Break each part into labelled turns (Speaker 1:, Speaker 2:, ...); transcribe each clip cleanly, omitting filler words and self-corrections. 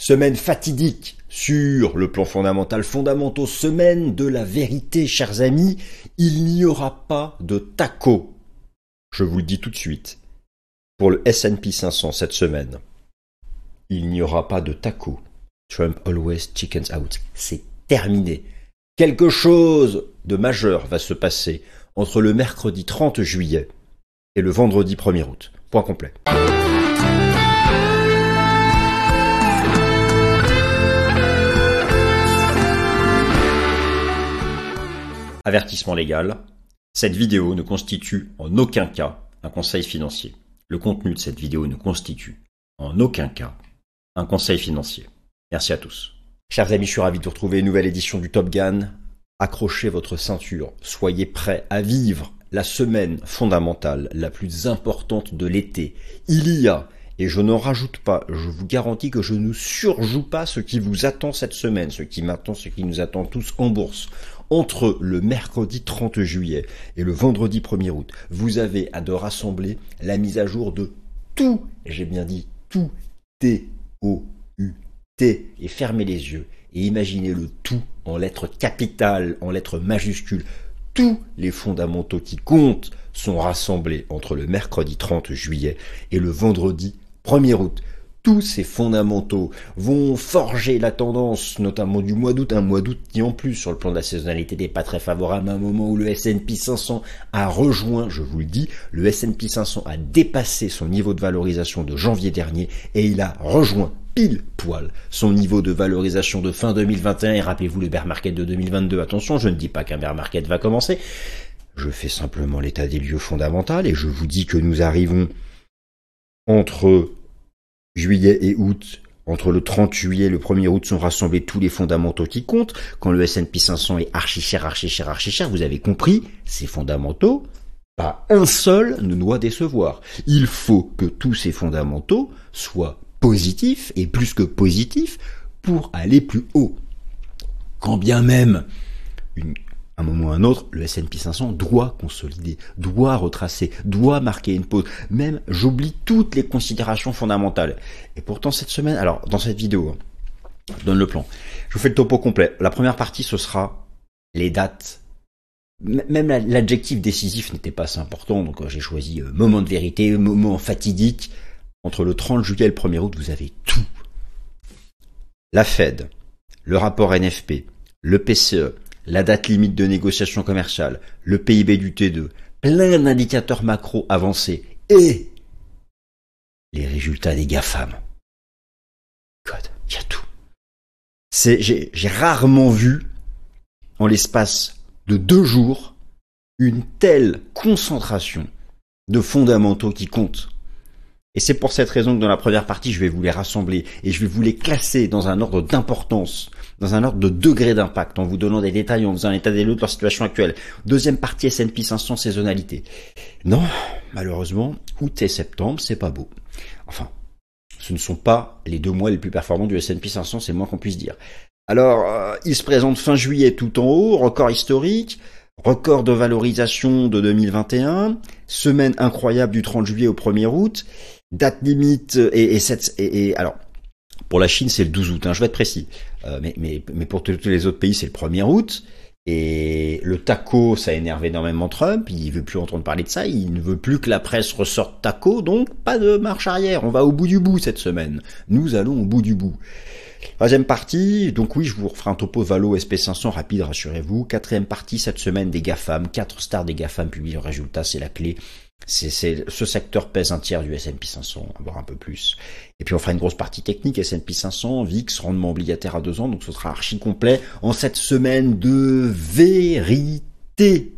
Speaker 1: Semaine fatidique sur le plan fondamental, fondamentaux, semaine de la vérité, chers amis. Il n'y aura pas de taco. Je vous le dis tout de suite. Pour le S&P 500 cette semaine, il n'y aura pas de taco. Trump always chickens out. C'est terminé. Quelque chose de majeur va se passer entre le mercredi 30 juillet et le vendredi 1er août. Point complet. Avertissement légal. Cette vidéo ne constitue en aucun cas un conseil financier. Le contenu de cette vidéo ne constitue en aucun cas un conseil financier. Merci à tous. Chers amis, je suis ravi de vous retrouver une nouvelle édition du Top Gun. Accrochez votre ceinture, soyez prêts à vivre la semaine fondamentale la plus importante de l'été. Il y a, et je n'en rajoute pas, je vous garantis que je ne surjoue pas ce qui vous attend cette semaine, ce qui nous attend tous en bourse. Entre le mercredi 30 juillet et le vendredi 1er août, vous avez à de rassembler la mise à jour de tout, j'ai bien dit tout, T-O-U-T, et fermez les yeux et imaginez le tout en lettres capitales, en lettres majuscules. Tous les fondamentaux qui comptent sont rassemblés entre le mercredi 30 juillet et le vendredi 1er août. Tous ces fondamentaux vont forger la tendance, notamment du mois d'août, un mois d'août qui en plus sur le plan de la saisonnalité n'est pas très favorable, à un moment où le S&P 500 a rejoint, je vous le dis, le S&P 500 a dépassé son niveau de valorisation de janvier dernier et il a rejoint pile poil son niveau de valorisation de fin 2021 et rappelez-vous le bear market de 2022. Attention, je ne dis pas qu'un bear market va commencer, je fais simplement l'état des lieux fondamental et je vous dis que nous arrivons entre juillet et août, entre le 30 juillet et le 1er août sont rassemblés tous les fondamentaux qui comptent. Quand le S&P 500 est archi cher, vous avez compris, ces fondamentaux, pas un seul ne doit décevoir. Il faut que tous ces fondamentaux soient positifs et plus que positifs pour aller plus haut. Quand bien même, à un moment ou à un autre, le S&P 500 doit consolider, doit retracer, doit marquer une pause. Même, j'oublie toutes les considérations fondamentales. Et pourtant, cette semaine, alors, dans cette vidéo, je donne le plan. Je vous fais le topo complet. La première partie, ce sera les dates. Même l'adjectif décisif n'était pas assez important, donc j'ai choisi moment de vérité, moment fatidique. Entre le 30 juillet et le 1er août, vous avez tout. La Fed, le rapport NFP, le PCE, la date limite de négociation commerciale, le PIB du T2, plein d'indicateurs macro avancés et les résultats des GAFAM. God, il y a tout. J'ai rarement vu, en l'espace de 2 jours, une telle concentration de fondamentaux qui comptent. Et c'est pour cette raison que dans la première partie, je vais vous les rassembler et je vais vous les classer dans un ordre d'importance, dans un ordre de degré d'impact, en vous donnant des détails, en faisant un état des lieux de leur situation actuelle. Deuxième partie, S&P 500, saisonnalité. Non, malheureusement, août et septembre, c'est pas beau. Enfin, ce ne sont pas les 2 mois les plus performants du S&P 500, c'est le moins qu'on puisse dire. Alors, il se présente fin juillet tout en haut, record historique, record de valorisation de 2021, semaine incroyable du 30 juillet au 1er août, date limite et alors pour la Chine c'est le 12 août, hein, je vais être précis, mais pour tous les autres pays c'est le 1er août et le taco ça énerve énormément Trump, il veut plus entendre parler de ça, il ne veut plus que la presse ressorte taco, donc pas de marche arrière, on va au bout du bout cette semaine, nous allons au bout du bout. Troisième partie, donc oui, je vous referai un topo Valo SP500 rapide, rassurez-vous. Quatrième partie, cette semaine des GAFAM, 4 stars des GAFAM publient leurs résultats, c'est la clé. Ce secteur pèse un tiers du S&P 500, voire un peu plus. Et puis on fera une grosse partie technique, S&P 500, VIX, rendement obligataire à 2 ans, donc ce sera archi complet en cette semaine de vérité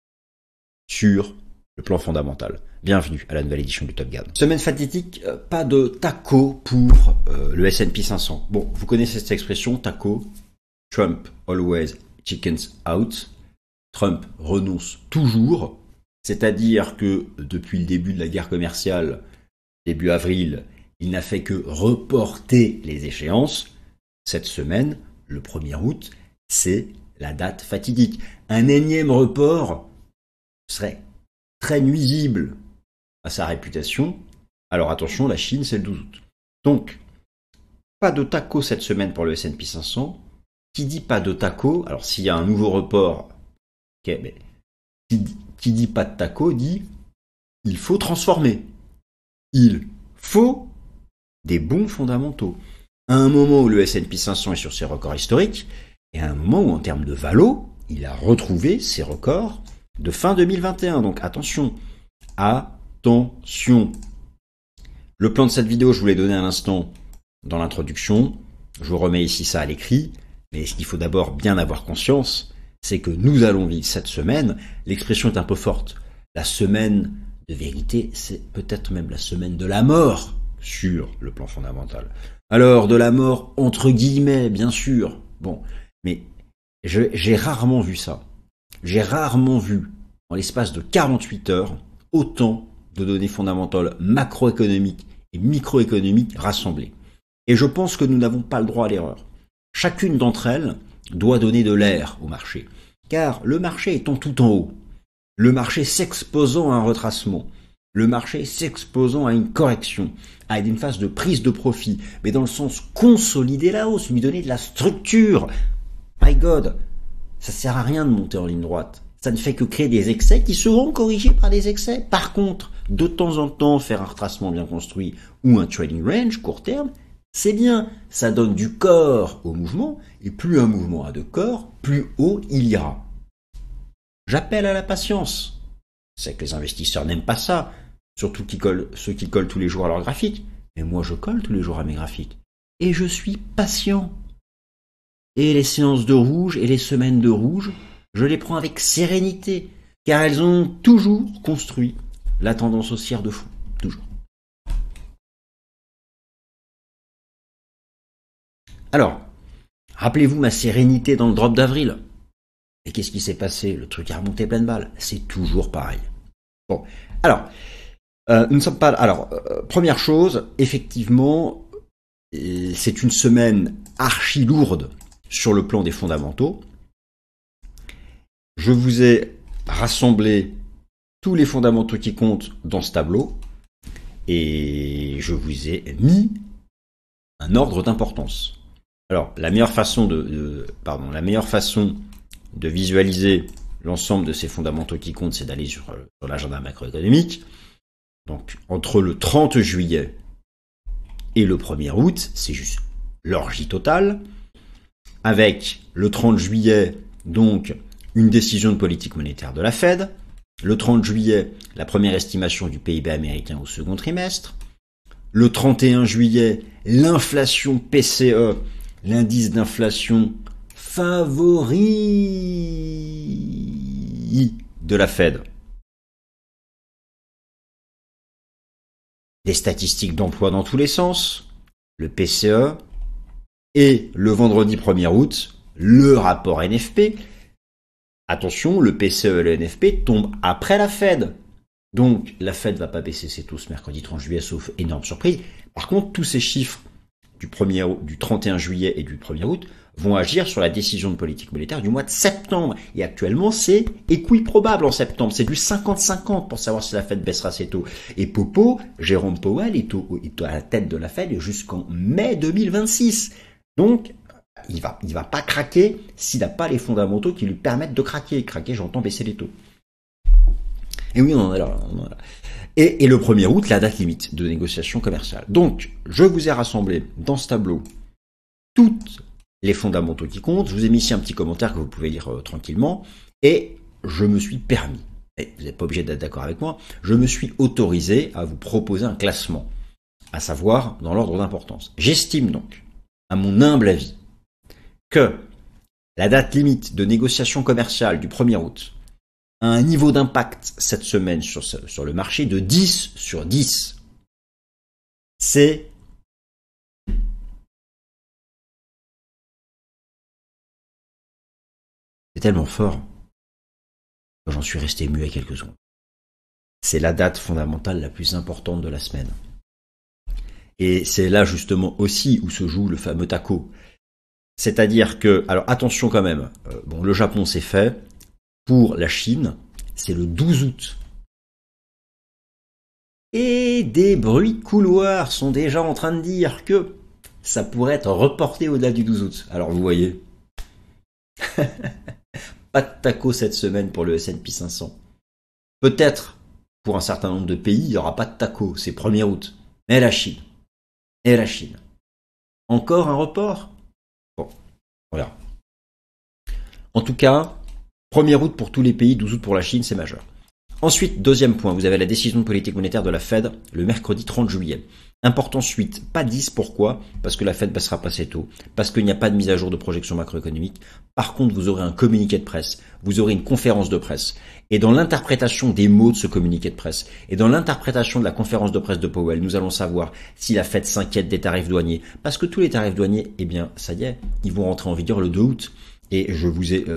Speaker 1: sur le plan fondamental. Bienvenue à la nouvelle édition du Top Gun. Semaine fatidique, pas de taco pour le S&P 500. Bon, vous connaissez cette expression, taco. Trump always chickens out. Trump renonce toujours. C'est-à-dire que depuis le début de la guerre commerciale, début avril, il n'a fait que reporter les échéances. Cette semaine, le 1er août, c'est la date fatidique. Un énième report serait très nuisible à sa réputation. Alors attention, la Chine, c'est le 12 août. Donc, pas de taco cette semaine pour le S&P 500. Qui dit pas de taco, alors s'il y a un nouveau report, ok, mais qui dit pas de taco dit il faut transformer. Il faut des bons fondamentaux. À un moment où le S&P 500 est sur ses records historiques, et à un moment où en termes de valo, il a retrouvé ses records de fin 2021. Donc attention, attention. Le plan de cette vidéo, je vous l'ai donné à l'instant dans l'introduction. Je vous remets ici ça à l'écrit. Mais ce qu'il faut d'abord bien avoir conscience, c'est que nous allons vivre cette semaine. L'expression est un peu forte. La semaine de vérité, c'est peut-être même la semaine de la mort sur le plan fondamental. Alors, de la mort entre guillemets, bien sûr. Bon, mais j'ai rarement vu ça. J'ai rarement vu, en l'espace de 48 heures, autant de données fondamentales macroéconomiques et microéconomiques rassemblées. Et je pense que nous n'avons pas le droit à l'erreur. Chacune d'entre elles doit donner de l'air au marché. Car le marché étant tout en haut, le marché s'exposant à un retracement, le marché s'exposant à une correction, à une phase de prise de profit, mais dans le sens consolider la hausse, lui donner de la structure. My God, ça sert à rien de monter en ligne droite. Ça ne fait que créer des excès qui seront corrigés par des excès. Par contre, de temps en temps, faire un retracement bien construit ou un trading range court terme, c'est bien, ça donne du corps au mouvement, et plus un mouvement a de corps, plus haut il ira. J'appelle à la patience. C'est que les investisseurs n'aiment pas ça, surtout ceux qui collent tous les jours à leur graphique. Mais moi je colle tous les jours à mes graphiques. Et je suis patient. Et les séances de rouge et les semaines de rouge, je les prends avec sérénité, car elles ont toujours construit la tendance haussière de fond. Toujours. Alors, rappelez-vous ma sérénité dans le drop d'avril. Et qu'est-ce qui s'est passé? Le truc a remonté pleine balle. C'est toujours pareil. Bon, alors, nous ne sommes pas... Alors, première chose, effectivement, c'est une semaine archi lourde sur le plan des fondamentaux. Je vous ai rassemblé tous les fondamentaux qui comptent dans ce tableau. Et je vous ai mis un ordre d'importance. Alors, la meilleure façon de visualiser l'ensemble de ces fondamentaux qui comptent, c'est d'aller sur l'agenda macroéconomique. Donc, entre le 30 juillet et le 1er août, c'est juste l'orgie totale. Avec le 30 juillet, donc, une décision de politique monétaire de la Fed. Le 30 juillet, la première estimation du PIB américain au second trimestre. Le 31 juillet, l'inflation PCE, l'indice d'inflation favori de la Fed. Des statistiques d'emploi dans tous les sens, le PCE, et le vendredi 1er août, le rapport NFP. Attention, le PCE et le NFP tombent après la Fed. Donc, la Fed va pas baisser ses taux ce mercredi 30 juillet, sauf énorme surprise. Par contre, tous ces chiffres du 31 juillet et du 1er août vont agir sur la décision de politique monétaire du mois de septembre. Et actuellement, c'est équiprobable en septembre. C'est du 50-50 pour savoir si la Fed baissera ses taux. Et Jérôme Powell, est à la tête de la Fed jusqu'en mai 2026. Donc, il va pas craquer s'il n'a pas les fondamentaux qui lui permettent de craquer. Craquer, j'entends baisser les taux. Et oui, on en est là. Et le 1er août, la date limite de négociation commerciale. Donc, je vous ai rassemblé dans ce tableau toutes les fondamentaux qui comptent. Je vous ai mis ici un petit commentaire que vous pouvez lire tranquillement. Et je me suis permis, et vous n'êtes pas obligé d'être d'accord avec moi, je me suis autorisé à vous proposer un classement, à savoir dans l'ordre d'importance. J'estime donc, à mon humble avis, que la date limite de négociation commerciale du 1er août a un niveau d'impact cette semaine sur le marché de 10 sur 10. C'est tellement fort que j'en suis resté muet quelques secondes. C'est la date fondamentale la plus importante de la semaine. Et c'est là justement aussi où se joue le fameux taco. C'est-à-dire que, alors attention quand même, le Japon c'est fait. Pour la Chine, c'est le 12 août. Et des bruits de couloir sont déjà en train de dire que ça pourrait être reporté au-delà du 12 août. Alors vous voyez, pas de taco cette semaine pour le S&P 500. Peut-être, pour un certain nombre de pays, il n'y aura pas de taco, c'est 1er août. Mais la Chine. Et la Chine. Encore un report? Bon, voilà. En tout cas, 1er août pour tous les pays, 12 août pour la Chine, c'est majeur. Ensuite, deuxième point, vous avez la décision de politique monétaire de la Fed le mercredi 30 juillet. Importance 8, pas 10, pourquoi? Parce que la Fed passera pas assez tôt, parce qu'il n'y a pas de mise à jour de projection macroéconomique. Par contre, vous aurez un communiqué de presse, vous aurez une conférence de presse. Et dans l'interprétation des mots de ce communiqué de presse, et dans l'interprétation de la conférence de presse de Powell, nous allons savoir si la Fed s'inquiète des tarifs douaniers. Parce que tous les tarifs douaniers, eh bien, ça y est, ils vont rentrer en vigueur le 2 août. Et je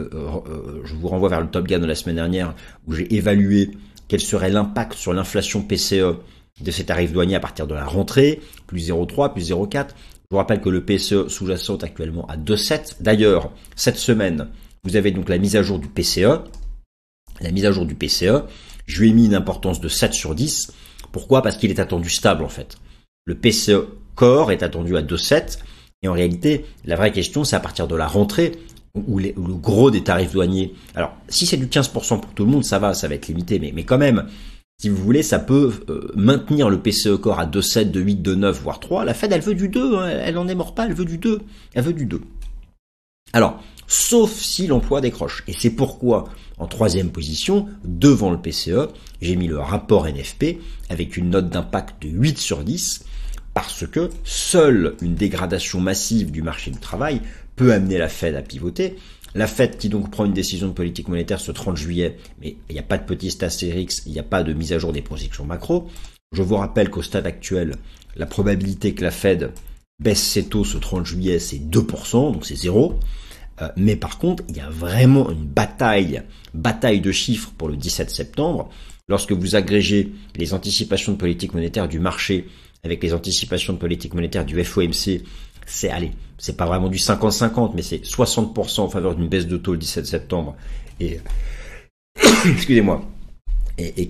Speaker 1: vous renvoie vers le Top Gun de la semaine dernière où j'ai évalué quel serait l'impact sur l'inflation PCE de ces tarifs douaniers à partir de la rentrée, plus 0,3, plus 0,4. Je vous rappelle que le PCE sous-jacent est actuellement à 2,7. D'ailleurs, cette semaine, vous avez donc la mise à jour du PCE. La mise à jour du PCE, je lui ai mis une importance de 7 sur 10. Pourquoi? Parce qu'il est attendu stable en fait. Le PCE Core est attendu à 2,7. Et en réalité, la vraie question, c'est à partir de la rentrée, où le gros des tarifs douaniers. Alors, si c'est du 15% pour tout le monde, ça va être limité, mais quand même, si vous voulez, ça peut maintenir le PCE Core à 2,7, 2,8, 2,9, voire 3. La Fed, elle veut du 2, hein, elle n'en est mort pas, elle veut du 2. Elle veut du 2. Alors, sauf si l'emploi décroche. Et c'est pourquoi, en troisième position, devant le PCE, j'ai mis le rapport NFP avec une note d'impact de 8 sur 10, parce que seule une dégradation massive du marché du travail peut amener la Fed à pivoter. La Fed qui donc prend une décision de politique monétaire ce 30 juillet, mais il n'y a pas de petit astérix, il n'y a pas de mise à jour des projections macro. Je vous rappelle qu'au stade actuel, la probabilité que la Fed baisse ses taux ce 30 juillet, c'est 2%, donc c'est 0. Mais par contre, il y a vraiment une bataille de chiffres pour le 17 septembre. Lorsque vous agrégez les anticipations de politique monétaire du marché avec les anticipations de politique monétaire du FOMC, c'est pas vraiment du 50-50, mais c'est 60% en faveur d'une baisse de taux le 17 septembre et excusez-moi, et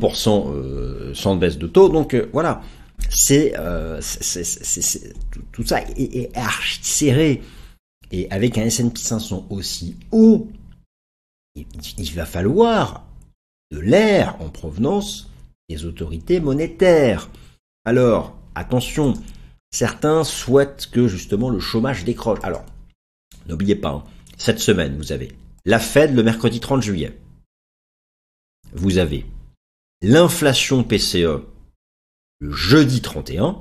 Speaker 1: 40% sans baisse de taux. Donc voilà, tout ça est archi serré. Et avec un S&P 500 aussi haut, il va falloir de l'air en provenance des autorités monétaires. Alors, attention, certains souhaitent que justement le chômage décroche. Alors, n'oubliez pas, hein, cette semaine, vous avez la Fed le mercredi 30 juillet. Vous avez l'inflation PCE le jeudi 31.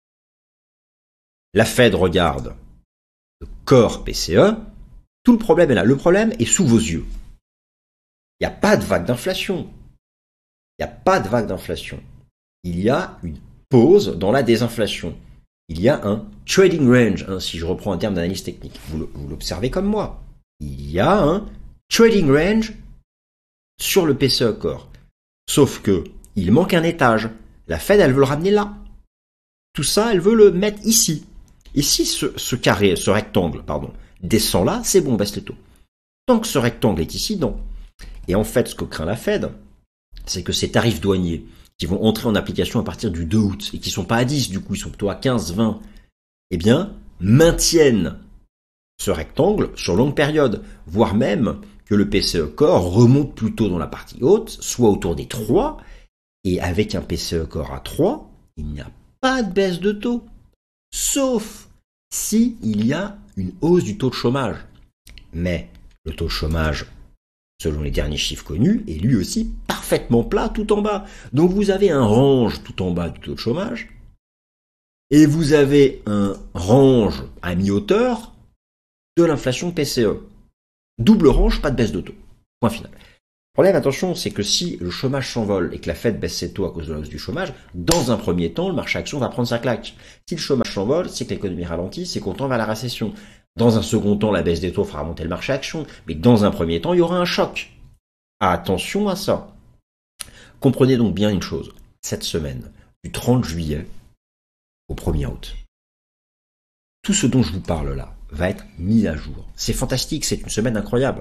Speaker 1: La Fed regarde le corps PCE. Tout le problème est là. Le problème est sous vos yeux. Il n'y a pas de vague d'inflation. Il n'y a pas de vague d'inflation. Il y a une pause dans la désinflation. Il y a un trading range, hein, si je reprends un terme d'analyse technique. Vous l'observez comme moi. Il y a un trading range sur le PCE Core. Sauf que il manque un étage. La Fed, elle veut le ramener là. Tout ça, elle veut le mettre ici. Et si ce rectangle, descend là, c'est bon, baisse les taux. Tant que ce rectangle est ici, non. Et en fait, ce que craint la Fed, c'est que ces tarifs douaniers qui vont entrer en application à partir du 2 août et qui sont pas à 10, du coup, ils sont plutôt à 15, 20, eh bien, maintiennent ce rectangle sur longue période, voire même que le PCE Core remonte plutôt dans la partie haute, soit autour des 3, et avec un PCE Core à 3, il n'y a pas de baisse de taux, sauf si il y a une hausse du taux de chômage. Mais le taux de chômage, selon les derniers chiffres connus, est lui aussi parfaitement plat tout en bas. Donc vous avez un range tout en bas du taux de chômage, et vous avez un range à mi-hauteur de l'inflation PCE. Double range, pas de baisse de taux. Point final. Le problème, attention, c'est que si le chômage s'envole et que la Fed baisse ses taux à cause de la hausse du chômage, dans un premier temps, le marché action va prendre sa claque. Si le chômage s'envole, c'est que l'économie ralentit, c'est qu'on tend vers la récession. Dans un second temps, la baisse des taux fera remonter le marché action. Mais dans un premier temps, il y aura un choc. Attention à ça. Comprenez donc bien une chose. Cette semaine, du 30 juillet au 1er août, tout ce dont je vous parle là va être mis à jour. C'est fantastique, c'est une semaine incroyable.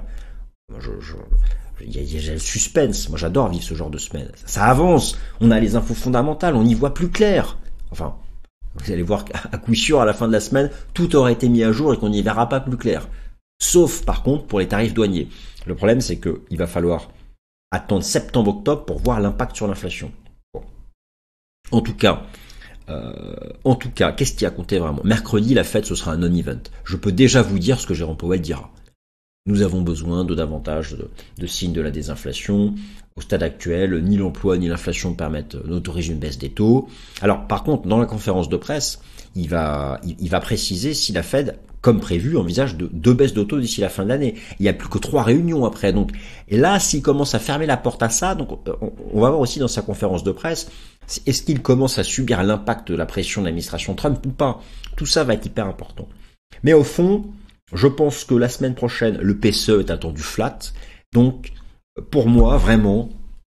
Speaker 1: Il y a le suspense. Moi, j'adore vivre ce genre de semaine. Ça avance. On a les infos fondamentales. On y voit plus clair. Enfin, vous allez voir qu'à coup sûr, à la fin de la semaine, tout aura été mis à jour et qu'on n'y verra pas plus clair. Sauf, par contre, pour les tarifs douaniers. Le problème, c'est qu'il va falloir attendre septembre-octobre pour voir l'impact sur l'inflation. Bon. En tout cas, qu'est-ce qui a compté vraiment? Mercredi, la Fed, ce sera un non-event. Je peux déjà vous dire ce que Jérôme Powell dira. Nous avons besoin de davantage de signes de la désinflation. Au stade actuel, ni l'emploi ni l'inflation n'autorisent une baisse des taux. Alors, par contre, dans la conférence de presse, il va préciser si la Fed, comme prévu, envisage deux baisses de taux d'ici la fin de l'année. Il n'y a plus que 3 réunions après. Donc, et là, s'il commence à fermer la porte à ça, donc on va voir aussi dans sa conférence de presse, est-ce qu'il commence à subir l'impact de la pression de l'administration Trump ou pas? Tout ça va être hyper important. Mais au fond, je pense que la semaine prochaine, le PCE est attendu flat. Donc, pour moi, vraiment,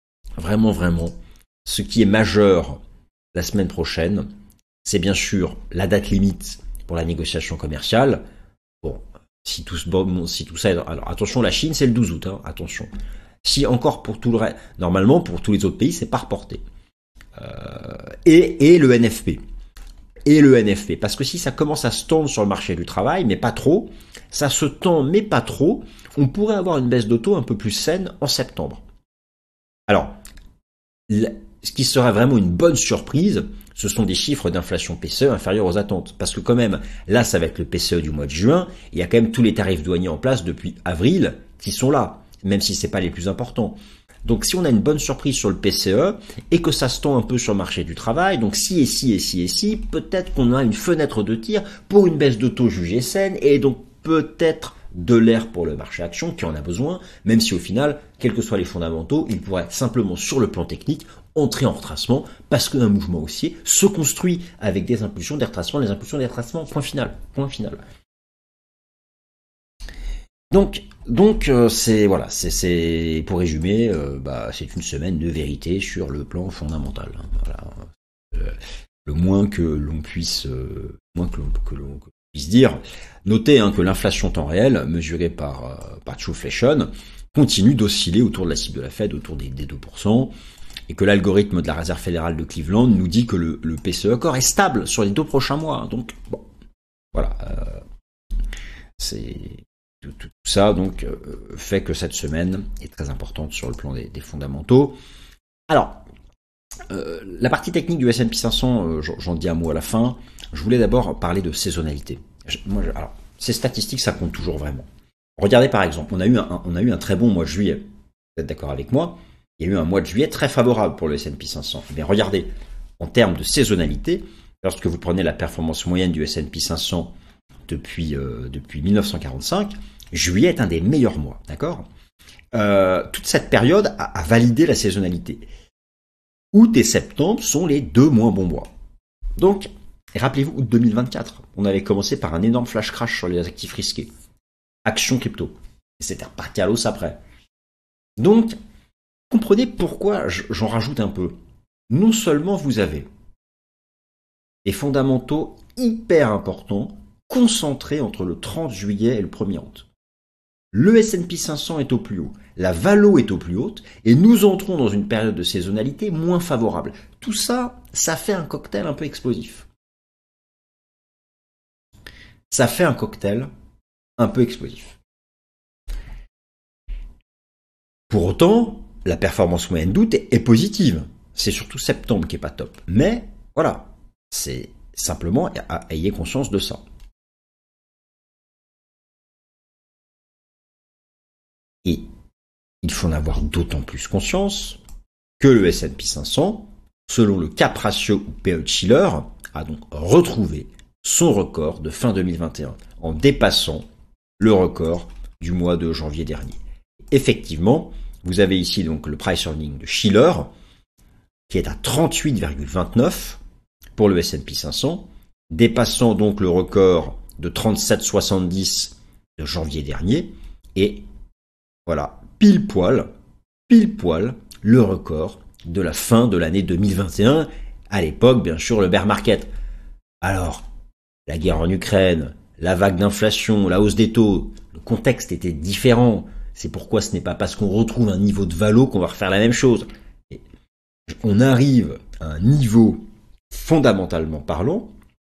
Speaker 1: ce qui est majeur la semaine prochaine, c'est bien sûr la date limite pour la négociation commerciale. Bon, si tout ça est... Alors, attention, la Chine, c'est le 12 août, hein, attention. Si encore pour tout le reste... Normalement, pour tous les autres pays, c'est pas reporté. Et le NFP. Parce que si ça commence à se tendre sur le marché du travail, mais pas trop, ça se tend, mais pas trop, on pourrait avoir une baisse de taux un peu plus saine en septembre. Alors, ce qui serait vraiment une bonne surprise, ce sont des chiffres d'inflation PCE inférieurs aux attentes. Parce que quand même, là, ça va être le PCE du mois de juin, il y a quand même tous les tarifs douaniers en place depuis avril qui sont là, même si c'est pas les plus importants. Donc si on a une bonne surprise sur le PCE et que ça se tend un peu sur le marché du travail, donc si, peut-être qu'on a une fenêtre de tir pour une baisse de taux jugée saine et donc peut-être de l'air pour le marché action qui en a besoin, même si au final, quels que soient les fondamentaux, il pourrait simplement sur le plan technique entrer en retracement parce qu'un mouvement haussier se construit avec des impulsions des retracements, point final. Donc c'est pour résumer, c'est une semaine de vérité sur le plan fondamental. Voilà. Le moins que l'on puisse dire. Notez que l'inflation temps réel mesurée par Truflation continue d'osciller autour de la cible de la Fed, autour des 2%, et que l'algorithme de la Réserve fédérale de Cleveland nous dit que le PCE corps est stable sur les 2 prochains mois. Donc bon, voilà, c'est tout ça donc fait que cette semaine est très importante sur le plan des fondamentaux. Alors, la partie technique du S&P 500, j'en dis un mot à la fin. Je voulais d'abord parler de saisonnalité. Alors, ces statistiques, ça compte toujours vraiment. Regardez par exemple, on a eu un très bon mois de juillet. Vous êtes d'accord avec moi? Il y a eu un mois de juillet très favorable pour le S&P 500. Mais regardez, en termes de saisonnalité, lorsque vous prenez la performance moyenne du S&P 500 depuis 1945, juillet est un des meilleurs mois, d'accord? Toute cette période a validé la saisonnalité. Août et septembre sont les 2 moins bons mois. Donc, rappelez-vous, août 2024, on avait commencé par un énorme flash crash sur les actifs risqués. Actions crypto. Et c'était reparti à l'os après. Donc, comprenez pourquoi j'en rajoute un peu. Non seulement vous avez des fondamentaux hyper importants concentrés entre le 30 juillet et le 1er août. Le S&P 500 est au plus haut, la valo est au plus haute, et nous entrons dans une période de saisonnalité moins favorable. Tout ça, ça fait un cocktail un peu explosif. Pour autant, la performance moyenne d'août est positive. C'est surtout septembre qui est pas top. Mais, voilà, c'est simplement, ayez conscience de ça. Et il faut en avoir d'autant plus conscience que le S&P 500, selon le cap ratio ou PE de Shiller, a donc retrouvé son record de fin 2021 en dépassant le record du mois de janvier dernier. Effectivement, vous avez ici donc le price earning de Shiller qui est à 38,29 pour le S&P 500, dépassant donc le record de 37,70 de janvier dernier et voilà, pile poil le record de la fin de l'année 2021, à l'époque, bien sûr, le bear market. Alors, la guerre en Ukraine, la vague d'inflation, la hausse des taux, le contexte était différent. C'est pourquoi ce n'est pas parce qu'on retrouve un niveau de valo qu'on va refaire la même chose. Et on arrive à un niveau, fondamentalement parlant,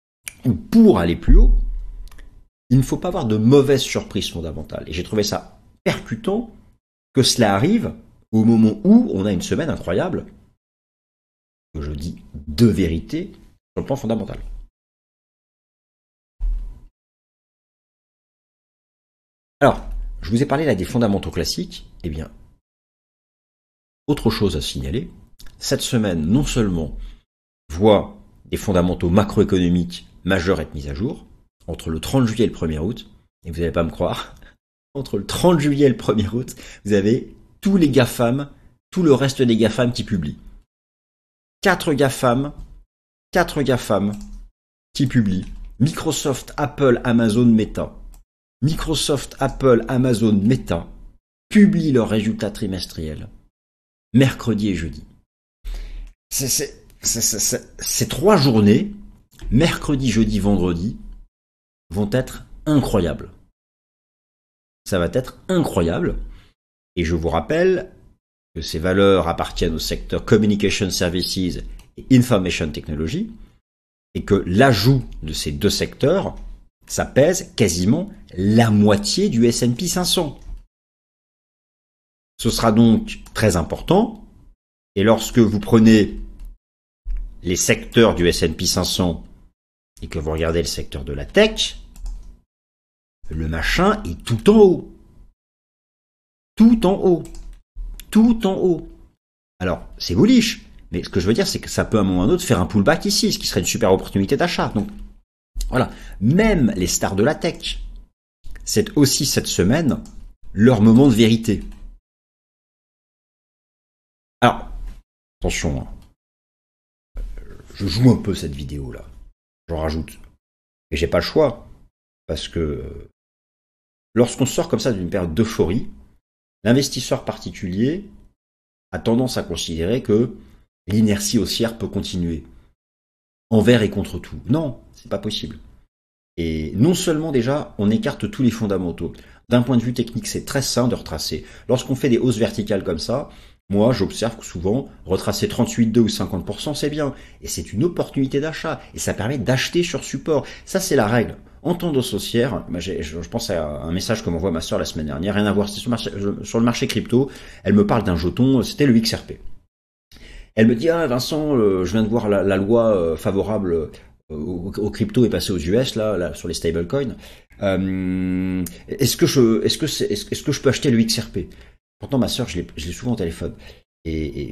Speaker 1: pour aller plus haut, il ne faut pas avoir de mauvaises surprises fondamentales. Et j'ai trouvé ça percutant que cela arrive au moment où on a une semaine incroyable, que je dis de vérité, sur le plan fondamental. Alors, je vous ai parlé là des fondamentaux classiques. Eh bien, autre chose à signaler, cette semaine, non seulement voit des fondamentaux macroéconomiques majeurs être mis à jour, entre le 30 juillet et le 1er août, et vous n'allez pas me croire, entre le 30 juillet et le 1er août, vous avez tous les GAFAM, tout le reste des GAFAM qui publient. 4 GAFAM qui publient. Microsoft, Apple, Amazon, Meta. Microsoft, Apple, Amazon, Meta publient leurs résultats trimestriels mercredi et jeudi. Ces 3 journées, mercredi, jeudi, vendredi, vont être incroyables. Ça va être incroyable. Et je vous rappelle que ces valeurs appartiennent au secteur Communication Services et Information Technology, et que l'ajout de ces 2 secteurs, ça pèse quasiment la moitié du S&P 500. Ce sera donc très important, et lorsque vous prenez les secteurs du S&P 500 et que vous regardez le secteur de la tech, le machin est tout en haut. Tout en haut. Tout en haut. Alors, c'est bullish, mais ce que je veux dire, c'est que ça peut à un moment ou à un autre faire un pullback ici, ce qui serait une super opportunité d'achat. Donc, voilà. Même les stars de la tech, c'est aussi cette semaine leur moment de vérité. Alors, attention, je joue un peu cette vidéo-là. J'en rajoute. Et j'ai pas le choix. Parce que lorsqu'on sort comme ça d'une période d'euphorie, l'investisseur particulier a tendance à considérer que l'inertie haussière peut continuer. Envers et contre tout. Non, c'est pas possible. Et non seulement déjà, on écarte tous les fondamentaux. D'un point de vue technique, c'est très sain de retracer. Lorsqu'on fait des hausses verticales comme ça, moi, j'observe que souvent, retracer 38,2 ou 50%, c'est bien. Et c'est une opportunité d'achat. Et ça permet d'acheter sur support. Ça, c'est la règle. En tendance haussière, je pense à un message que m'envoie ma soeur la semaine dernière, rien à voir, c'était sur le marché crypto, elle me parle d'un jeton, c'était le XRP. Elle me dit, ah Vincent, je viens de voir la loi favorable aux crypto est passée aux US, là sur les stablecoins. Est-ce que je peux acheter le XRP? Pourtant, ma soeur, je l'ai souvent au téléphone. Et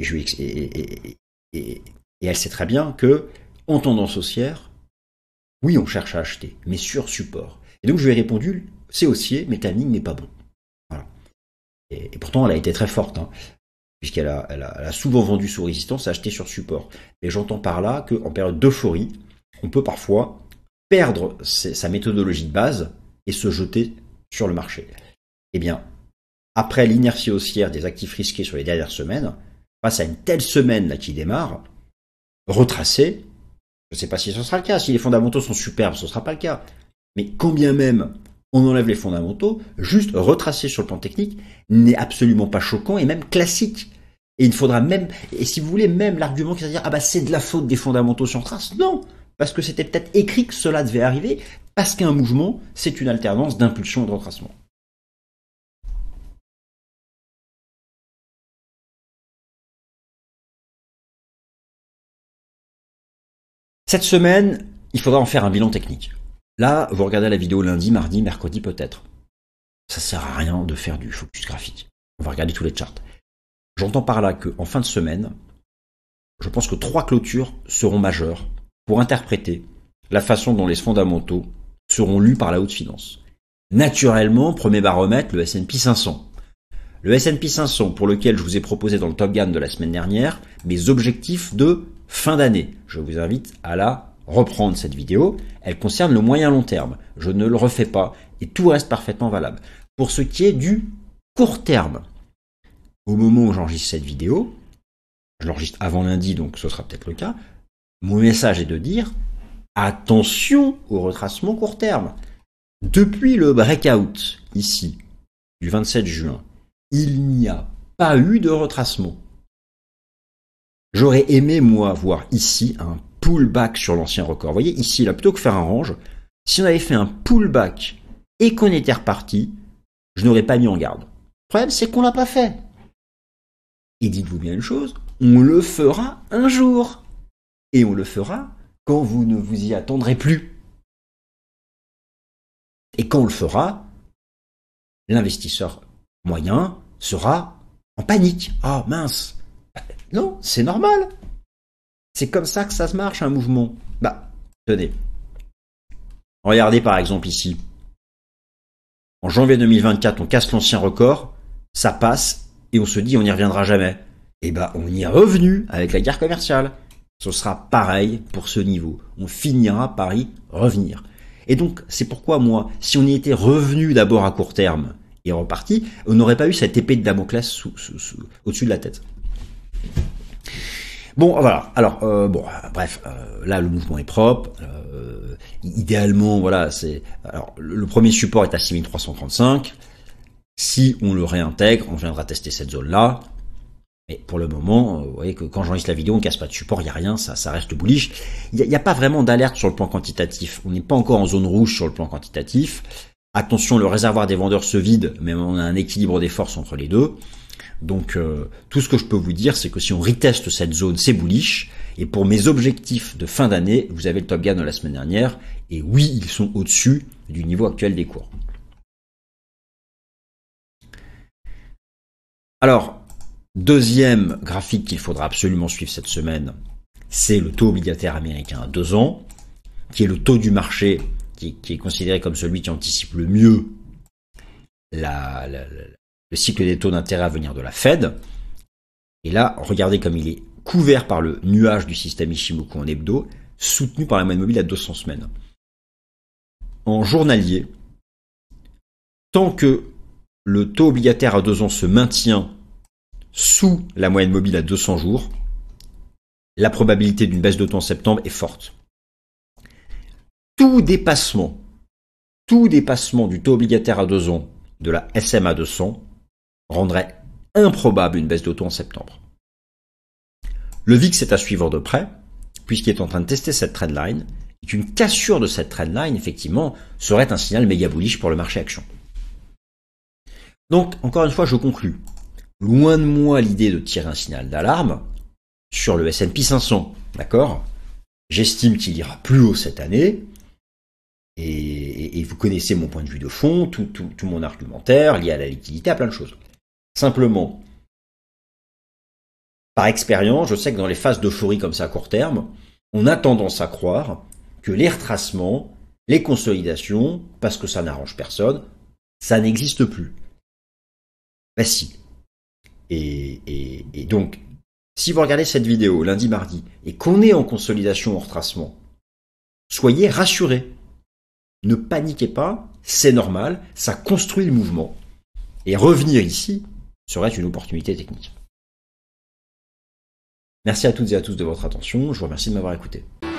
Speaker 1: elle sait très bien que, en tendance haussière, oui, on cherche à acheter, mais sur support. Et donc, je lui ai répondu, c'est haussier, mais timing n'est pas bon. Voilà. Et pourtant, elle a été très forte, hein, puisqu'elle a souvent vendu sous résistance et acheté sur support. Et j'entends par là qu'en période d'euphorie, on peut parfois perdre sa méthodologie de base et se jeter sur le marché. Eh bien, après l'inertie haussière des actifs risqués sur les dernières semaines, face à une telle semaine là qui démarre, retracer, je ne sais pas si ce sera le cas. Si les fondamentaux sont superbes, ce ne sera pas le cas. Mais quand bien même on enlève les fondamentaux, juste retracer sur le plan technique n'est absolument pas choquant et même classique. Et il faudra même, et si vous voulez, même l'argument qui va dire ah bah c'est de la faute des fondamentaux sur trace. Non, parce que c'était peut-être écrit que cela devait arriver, parce qu'un mouvement, c'est une alternance d'impulsion et de retracement. Cette semaine, il faudra en faire un bilan technique. Là, vous regardez la vidéo lundi, mardi, mercredi peut-être. Ça sert à rien de faire du focus graphique. On va regarder tous les charts. J'entends par là qu'en fin de semaine, je pense que 3 clôtures seront majeures pour interpréter la façon dont les fondamentaux seront lus par la haute finance. Naturellement, premier baromètre, le S&P 500. Le S&P 500 pour lequel je vous ai proposé dans le Top Gun de la semaine dernière mes objectifs de fin d'année. Je vous invite à la reprendre cette vidéo. Elle concerne le moyen long terme. Je ne le refais pas et tout reste parfaitement valable. Pour ce qui est du court terme, au moment où j'enregistre cette vidéo, je l'enregistre avant lundi donc ce sera peut-être le cas, mon message est de dire attention au retracement court terme. Depuis le breakout ici du 27 juin, il n'y a pas eu de retracement. J'aurais aimé, moi, voir ici un pullback sur l'ancien record. Vous voyez ici, là, plutôt que faire un range, si on avait fait un pullback et qu'on était reparti, je n'aurais pas mis en garde. Le problème, c'est qu'on l'a pas fait. Et dites-vous bien une chose, on le fera un jour. Et on le fera quand vous ne vous y attendrez plus. Et quand on le fera, l'investisseur moyen sera en panique. Ah mince. Non, c'est normal. C'est comme ça que ça se marche un mouvement. Bah, tenez. Regardez par exemple ici. En janvier 2024, on casse l'ancien record, ça passe, et on se dit on n'y reviendra jamais. Et bah on y est revenu avec la guerre commerciale. Ce sera pareil pour ce niveau. On finira par y revenir. Et donc, c'est pourquoi moi, si on y était revenu d'abord à court terme et reparti, on n'aurait pas eu cette épée de Damoclès au-dessus de la tête. Bon, voilà. Alors, bref, là, le mouvement est propre. Idéalement, voilà, alors, le premier support est à 6335. Si on le réintègre, on viendra tester cette zone-là. Mais pour le moment, vous voyez que quand j'enregistre la vidéo, on ne casse pas de support, il n'y a rien, ça reste bullish. Il n'y a pas vraiment d'alerte sur le plan quantitatif. On n'est pas encore en zone rouge sur le plan quantitatif. Attention, le réservoir des vendeurs se vide, mais on a un équilibre des forces entre les deux. Donc, tout ce que je peux vous dire, c'est que si on reteste cette zone, c'est bullish. Et pour mes objectifs de fin d'année, vous avez le Top Gun de la semaine dernière. Et oui, ils sont au-dessus du niveau actuel des cours. Alors, deuxième graphique qu'il faudra absolument suivre cette semaine, c'est le taux obligataire américain à 2 ans, qui est le taux du marché qui est considéré comme celui qui anticipe le mieux le cycle des taux d'intérêt à venir de la Fed. Et là, regardez comme il est couvert par le nuage du système Ishimoku en hebdo, soutenu par la moyenne mobile à 200 semaines. En journalier, tant que le taux obligataire à 2 ans se maintient sous la moyenne mobile à 200 jours, la probabilité d'une baisse de taux en septembre est forte. Tout dépassement du taux obligataire à 2 ans de la SMA 200 rendrait improbable une baisse de taux en septembre. Le VIX est à suivre de près, puisqu'il est en train de tester cette trendline, et qu'une cassure de cette trendline, effectivement, serait un signal méga bullish pour le marché action. Donc, encore une fois, je conclus. Loin de moi l'idée de tirer un signal d'alarme sur le S&P 500, d'accord ? J'estime qu'il ira plus haut cette année, et vous connaissez mon point de vue de fond, tout mon argumentaire lié à la liquidité, à plein de choses. Simplement, par expérience, je sais que dans les phases d'euphorie comme ça à court terme, on a tendance à croire que les retracements, les consolidations, parce que ça n'arrange personne, ça n'existe plus. Ben si. Et donc, si vous regardez cette vidéo lundi, mardi, et qu'on est en consolidation ou en retracement, soyez rassurés. Ne paniquez pas, c'est normal, ça construit le mouvement. Et revenir ici serait une opportunité technique. Merci à toutes et à tous de votre attention, je vous remercie de m'avoir écouté.